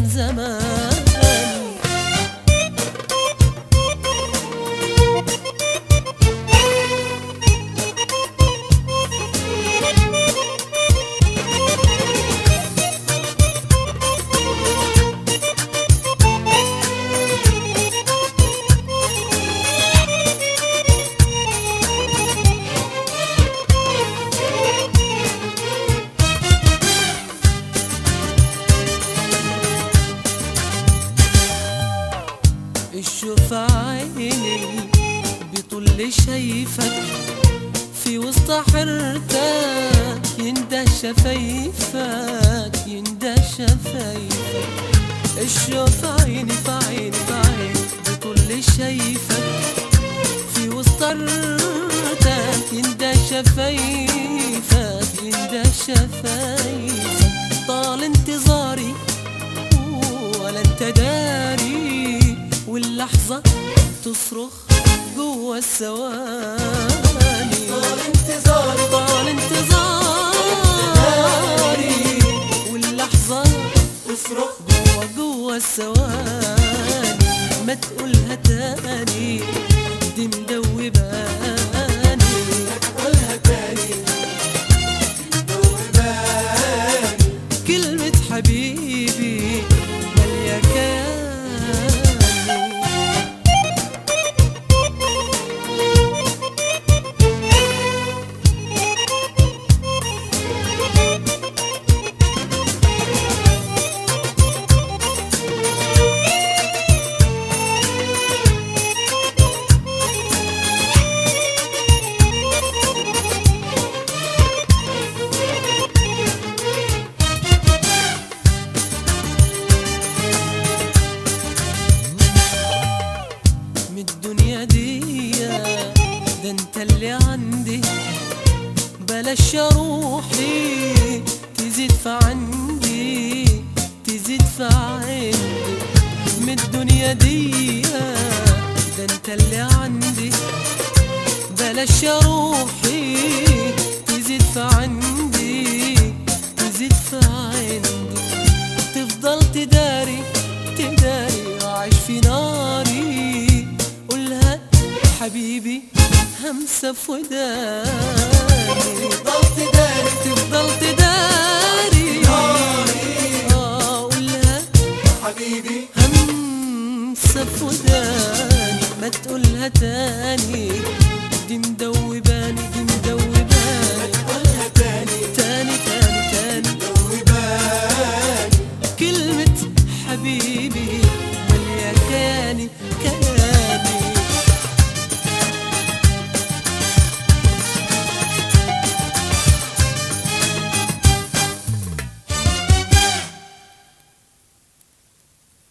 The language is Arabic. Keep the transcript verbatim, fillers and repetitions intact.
زمان. شوف عيني بطل شايفك في وسط حرتك، ينده شفايفك ينده شفايفك. الشوف عيني في عيني في عيني بطل شايفك في وسط حرتك، ينده شفايفك ينده شفايفك. طال انتظاري ولا انت داري، واللحظة تصرخ جوا الثواني. طال انتظاري طال انتظاري واللحظة تصرخ جوا جوا الثواني. ما تقولها تاني دي مدوباني، ما تقولها تاني مدوباني. كلمة حبيبي مالية كياني. الدنيا دي ده انت اللي عندي، بلاش يا روحي تزيد في عندي تزيد في عندي. من الدنيا دي ده انت اللي عندي، بلاش يا روحي تزيد في عندي تزيد في عندي. تفضل تداري تداري وعيش في ناري، قولها حبيبي همسة في وداني. تفضل تداري